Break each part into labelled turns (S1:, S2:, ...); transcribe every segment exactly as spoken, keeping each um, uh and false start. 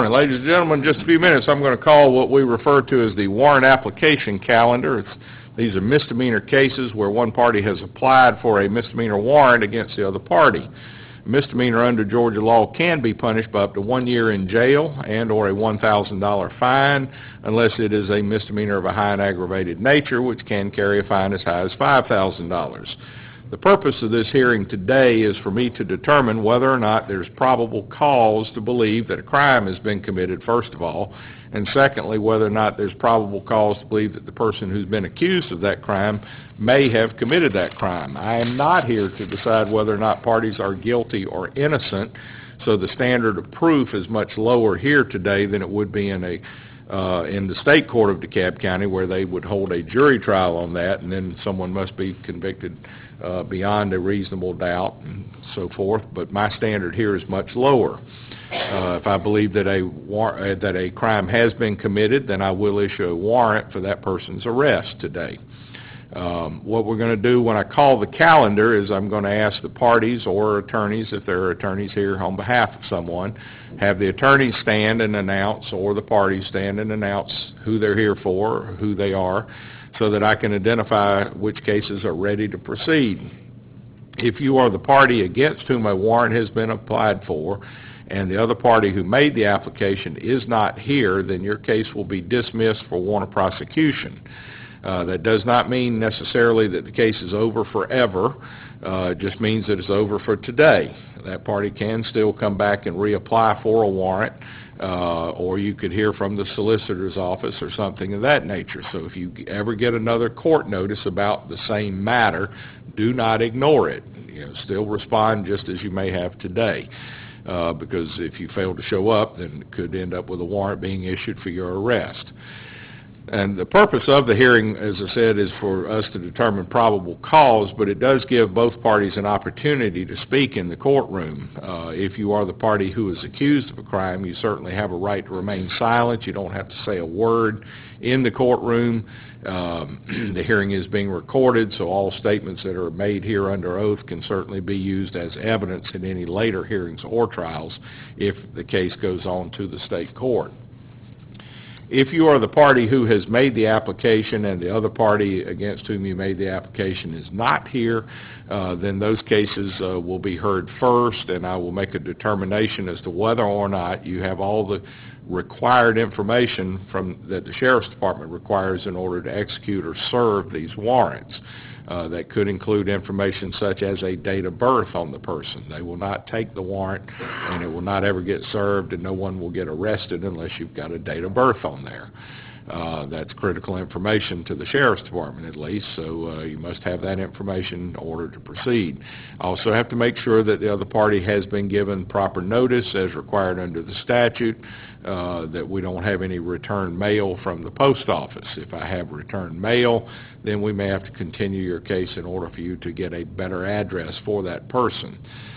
S1: Ladies and gentlemen, in just a few minutes I'm going to call what we refer to as the warrant application calendar. It's, these are misdemeanor cases where one party has applied for a misdemeanor warrant against the other party. Misdemeanor under Georgia law can be punished by up to one year in jail and or a one thousand dollars fine unless it is a misdemeanor of a high and aggravated nature, which can carry a fine as high as five thousand dollars. The purpose of this hearing today is for me to determine whether or not there's probable cause to believe that a crime has been committed, first of all, and secondly, whether or not there's probable cause to believe that the person who's been accused of that crime may have committed that crime. I am not here to decide whether or not parties are guilty or innocent, so the standard of proof is much lower here today than it would be in a Uh, in the state court of DeKalb County, where they would hold a jury trial on that, and then someone must be convicted uh, beyond a reasonable doubt and so forth. But my standard here is much lower. Uh, if I believe that a war- uh, that a crime has been committed, then I will issue a warrant for that person's arrest today. Um, what we're going to do when I call the calendar is I'm going to ask the parties or attorneys, if there are attorneys here on behalf of someone, have the attorneys stand and announce, or the parties stand and announce who they're here for, who they are, so that I can identify which cases are ready to proceed. If you are the party against whom a warrant has been applied for, and the other party who made the application is not here, then your case will be dismissed for warrant of prosecution. Uh, that does not mean necessarily that the case is over forever. Uh, it just means that it's over for today. That party can still come back and reapply for a warrant, uh, or you could hear from the solicitor's office or something of that nature. So if you ever get another court notice about the same matter, do not ignore it. You know, still respond just as you may have today. Uh, because if you fail to show up, then it could end up with a warrant being issued for your arrest. And the purpose of the hearing, as I said, is for us to determine probable cause, but it does give both parties an opportunity to speak in the courtroom. Uh, if you are the party who is accused of a crime, you certainly have a right to remain silent. You don't have to say a word in the courtroom. Um, the hearing is being recorded, so all statements that are made here under oath can certainly be used as evidence in any later hearings or trials if the case goes on to the state court. If you are the party who has made the application and the other party against whom you made the application is not here, uh, then those cases uh, will be heard first, and I will make a determination as to whether or not you have all the required information from that the Sheriff's Department requires in order to execute or serve these warrants. Uh, that could include information such as a date of birth on the person. They will not take the warrant, and it will not ever get served, and no one will get arrested unless you've got a date of birth on there. Uh, that's critical information to the Sheriff's Department, at least, so uh, you must have that information in order to proceed. Also have to make sure that the other party has been given proper notice as required under the statute, uh, that we don't have any return mail from the post office. If I have return mail, then we may have to continue your case in order for you to get a better address for that person.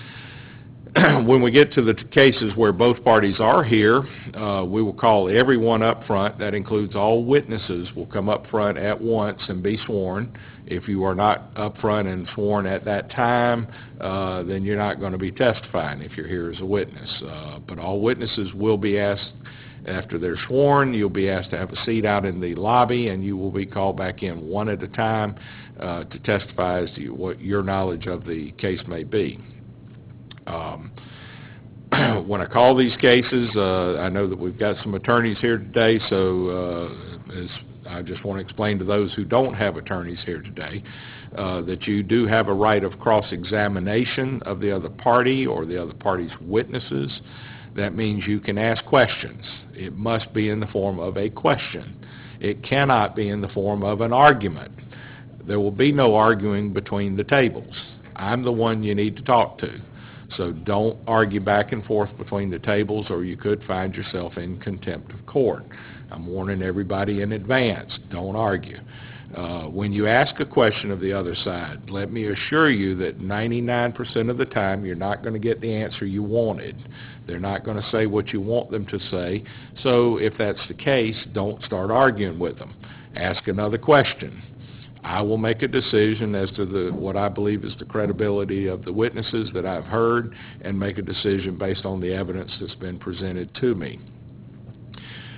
S1: When we get to the t- cases where both parties are here, uh, we will call everyone up front. That includes all witnesses will come up front at once and be sworn. If you are not up front and sworn at that time, uh, then you're not going to be testifying if you're here as a witness. Uh, but all witnesses will be asked, after they're sworn, you'll be asked to have a seat out in the lobby, and you will be called back in one at a time uh, to testify as to what your knowledge of the case may be. Um, when I call these cases, uh, I know that we've got some attorneys here today, so uh, as I just want to explain to those who don't have attorneys here today uh, that you do have a right of cross-examination of the other party or the other party's witnesses. That means you can ask questions. It must be in the form of a question. It cannot be in the form of an argument. There will be no arguing between the tables. I'm the one you need to talk to. So don't argue back and forth between the tables, or you could find yourself in contempt of court. I'm warning everybody in advance. Don't argue. Uh, when you ask a question of the other side, let me assure you that ninety-nine percent of the time you're not going to get the answer you wanted. They're not going to say what you want them to say. So if that's the case, don't start arguing with them. Ask another question. I will make a decision as to the what I believe is the credibility of the witnesses that I've heard, and make a decision based on the evidence that's been presented to me.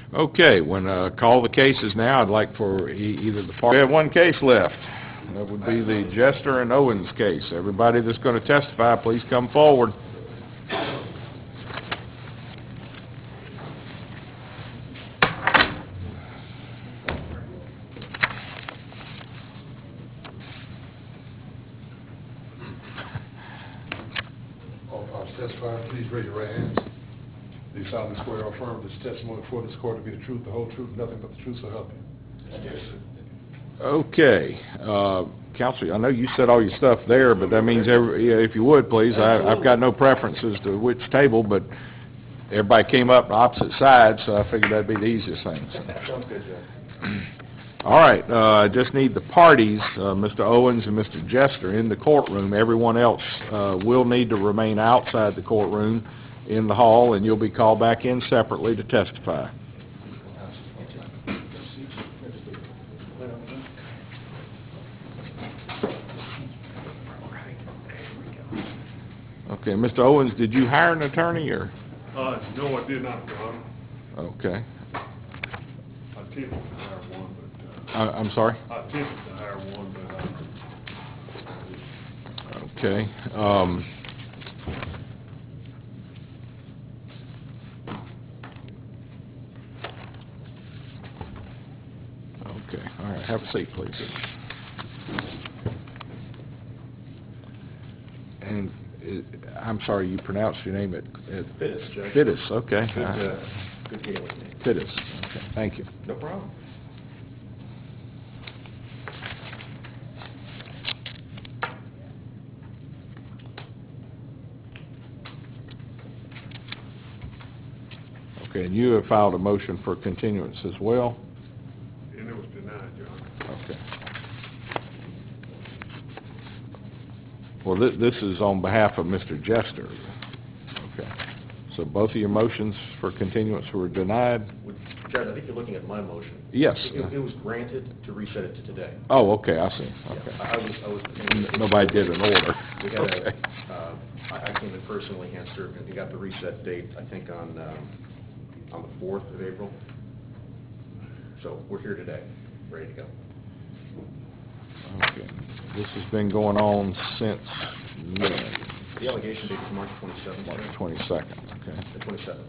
S1: Okay, when uh, call the cases now, I'd like for e- either the party. We have one case left. That would be the Jester and Owens case. Everybody that's going to testify, please come forward.
S2: All parties testify, please raise your right hands. Do you solemnly swear or affirm this testimony before this court to be the truth, the whole truth, nothing but the truth, so help you? Yes, sir.
S1: Okay, uh, Counselor, I know you said all your stuff there, but that means every, yeah, if you would, please, I, I've got no preferences to which table, but everybody came up on opposite sides, so I figured that'd be the easiest thing.
S3: Sounds good, Judge.
S1: All right, uh, I just need the parties, uh, Mister Owens and Mister Jester, in the courtroom. Everyone else uh, will need to remain outside the courtroom in the hall, and you'll be called back in separately to testify. Okay, Mister Owens, did you hire an attorney, or?
S4: Uh, no, I did not, Your Honor.
S1: Okay.
S4: I attempted to hire one, but,
S1: I, I'm sorry?
S4: uh, I attempted to hire one, but, uh,
S1: Okay. Um, okay, all right, have a seat, please. And uh, I'm sorry, you pronounced your name at, at
S3: Fittis, Judge.
S1: Fittis, okay.
S3: Good,
S1: Uh,
S3: uh, good dealing with me.
S1: Fittis, okay, thank you.
S3: No problem.
S1: Okay, and you have filed a motion for continuance as well?
S4: and it was denied, Your Honor.
S1: Okay. Well, thi- this is on behalf of Mister Jester. Okay. So both of your motions for continuance were denied?
S3: Would- Judge, I think you're looking at my motion.
S1: Yes.
S3: It, it was granted to reset it to today.
S1: Oh, okay, I see.
S3: Yeah,
S1: Okay.
S3: I I was, I was.
S1: Nobody did an order.
S3: We had a,
S1: Okay.
S3: uh, I I came in personally, answered, and we got the reset date, I think, on, um, on the fourth of April. So we're here today, ready to go.
S1: Okay. This has been going on since when?
S3: The allegation date is March twenty-seventh.
S1: March twenty-second, okay.
S3: The twenty-seventh.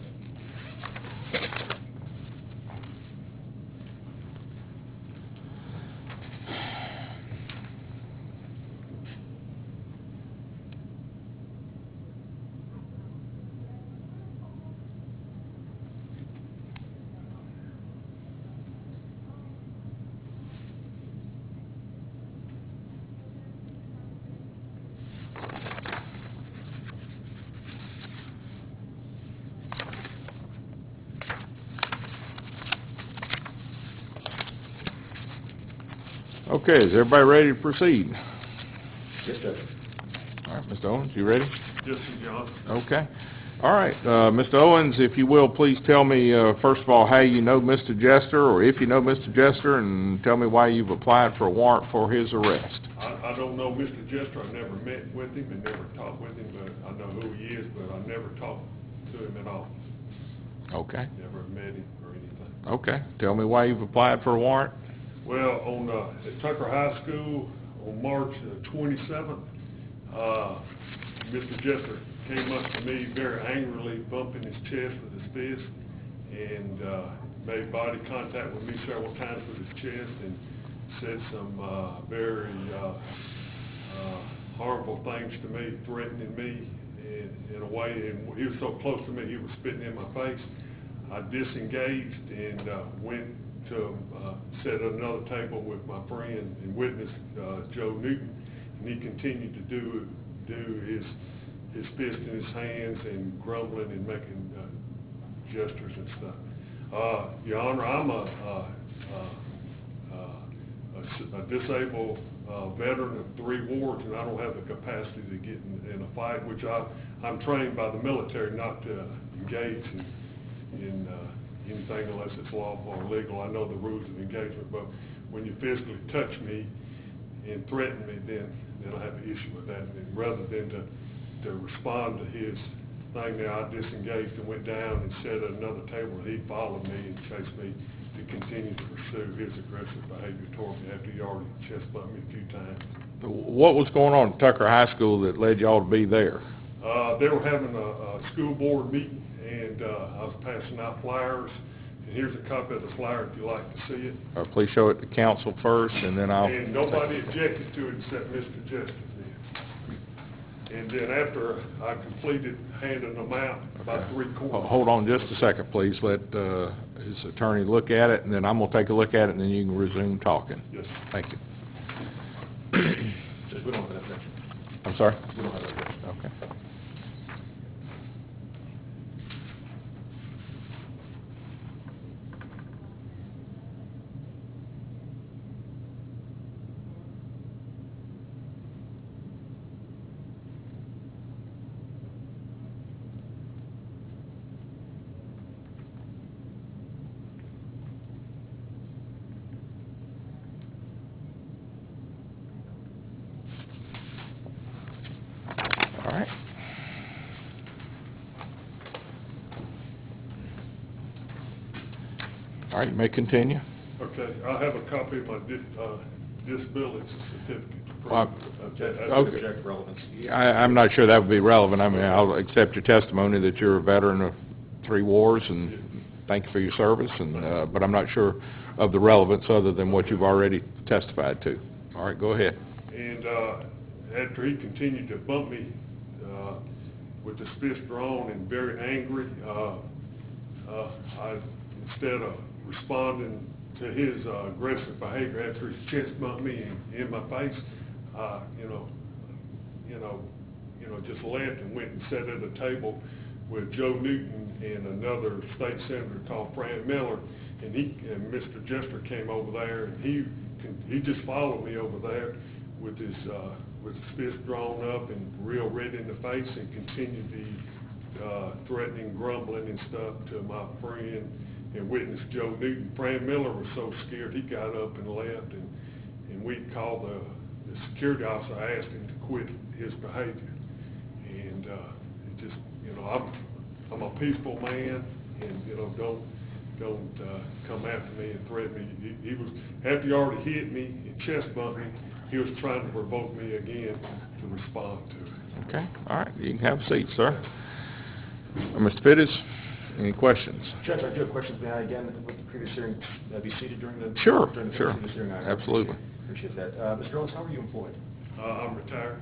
S1: Okay, is everybody ready to proceed?
S3: Yes, Judge.
S1: All right, Mister Owens, you ready?
S4: Yes, sir, Your Honor.
S1: Okay. All right, uh, Mister Owens, if you will, please tell me, uh, first of all, how you know Mister Jester, or if you know Mister Jester, and tell me why you've applied for a warrant for his arrest.
S4: I, I don't know Mister Jester. I never met with him and never talked with him, but I know who he is, but I never talked to him at all.
S1: Okay.
S4: Never met him or anything.
S1: Okay. Tell me why you've applied for a warrant.
S4: Well, on, uh, at Tucker High School on March twenty-seventh, uh, Mister Jester came up to me very angrily, bumping his chest with his fist, and, uh, made body contact with me several times with his chest and said some, uh, very, uh, uh, harmful things to me, threatening me in, in a way, and he was so close to me, he was spitting in my face. I disengaged and, uh, went to uh, sit at another table with my friend and witness, uh, Joe Newton, and he continued to do do his his fist in his hands and grumbling and making uh, gestures and stuff. Uh, Your Honor, I'm a, a, a, a, a disabled uh, veteran of three wars, and I don't have the capacity to get in, in a fight, which I, I'm trained by the military not to engage in, in uh, anything unless it's lawful or legal. I know the rules of engagement, but when you physically touch me and threaten me, then, then I have an issue with that. And rather than to, to respond to his thing there, I disengaged and went down and sat at another table. He followed me and chased me to continue to pursue his aggressive behavior toward me after he already chest bumped me a few times.
S1: What was going on at Tucker High School that led y'all to be there?
S4: Uh, they were having a, a school board meeting, and uh, I was passing out flyers. And here's a copy of the flyer if you'd like to see it.
S1: Uh, please show it to council first, and then I'll...
S4: And nobody objected to it except Mister Jester did. And then after I completed handing them out, about three
S1: Ho-
S4: quarters.
S1: Hold on just a second, please. Let uh, his attorney look at it, and then I'm going to take a look at it, and then you can resume talking.
S4: Yes, sir.
S1: Thank you.
S3: Judge, we don't have an objection.
S1: I'm sorry?
S3: We don't have an objection.
S1: Okay. All right. All right, you may continue.
S4: Okay, I have a copy of my di- uh, disability certificate. to prove
S1: Well,
S4: it.
S3: Judge, I
S1: Okay.
S3: would object relevance.
S1: I, I'm not sure that would be relevant. I mean, I'll accept your testimony that you're a veteran of three wars, and thank you for your service, and, uh, but I'm not sure of the relevance other than what you've already testified to. All right, go ahead.
S4: And uh, after he continued to bump me uh, with his fist drawn and very angry, uh, uh, I, instead of responding to his uh, aggressive behavior after he chest bumped me in, in my face, uh, you know, you know, you know, just left and went and sat at a table with Joe Newton and another state senator called Fran Miller, and he and Mister Jester came over there, and he he just followed me over there with his uh, with his fist drawn up and real red in the face, and continued the uh, threatening, grumbling and stuff to my friend and witness Joe Newton. Fran Miller was so scared he got up and left, and and we called the, the security officer. I asked him to quit his behavior, and uh, it just, you know, I'm I'm a peaceful man, and you know, don't don't uh, come after me and threaten me. He, he was, after he already hit me and chest bumped me, he was trying to provoke me again to respond to it.
S1: Okay, all right, you can have a seat, sir. Uh, Mister Fittis, any questions?
S3: Judge, I do have questions. May I again, with the previous hearing, uh, be seated during the...
S1: Sure,
S3: during the
S1: sure.
S3: previous hearing? I
S1: Absolutely.
S3: Appreciate, appreciate that. Uh, Mister Jones, how are you employed?
S4: Uh, I'm retired.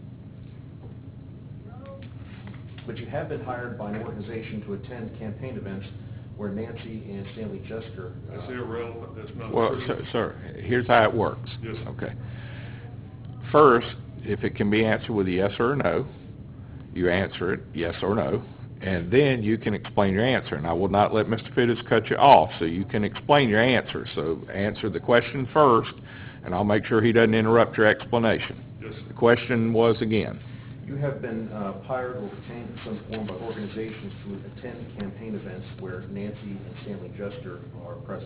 S3: But you have been hired by an organization to attend campaign events where Nancy and Stanley Jester... uh,
S4: That's irrelevant. That's not
S1: Well,
S4: true.
S1: sir, sir, here's how it works.
S4: Yes, sir.
S1: Okay. First, if it can be answered with a yes or a no, you answer it yes or no, and then you can explain your answer. And I will not let Mister Fittis cut you off, so you can explain your answer. So answer the question first, and I'll make sure he doesn't interrupt your explanation.
S4: Yes, sir.
S1: The question was again.
S3: You have been uh, hired or retained in some form by organizations to attend campaign events where Nancy and Stanley Jester are present.